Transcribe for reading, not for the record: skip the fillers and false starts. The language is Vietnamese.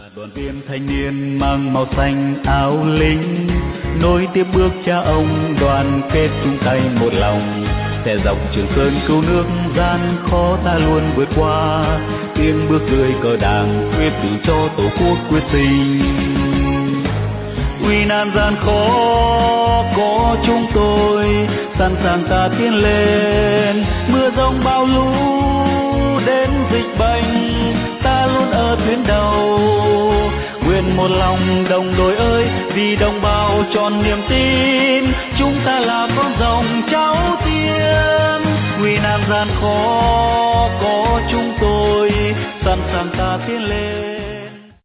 Đoàn viên thanh niên mang màu xanh áo lính, nối tiếp bước cha ông, đoàn kết chung tay một lòng, sẽ dọc Trường Sơn cứu nước, gian khó ta luôn vượt qua, tiến bước dưới cờ đảng, quyết tử cho tổ quốc quyết sinh. Uy nan gian khó có chúng tôi, sẵn sàng ta tiến lên, mưa giông bão lũ đến dịch bệnh, ta luôn ở tuyến đầu. Nguyện một lòng đồng đội ơi, vì đồng bào tròn niềm tin, chúng ta là con dòng cháu tiên. Nguy nan gian khó có chúng tôi, sẵn sàng ta tiến lên.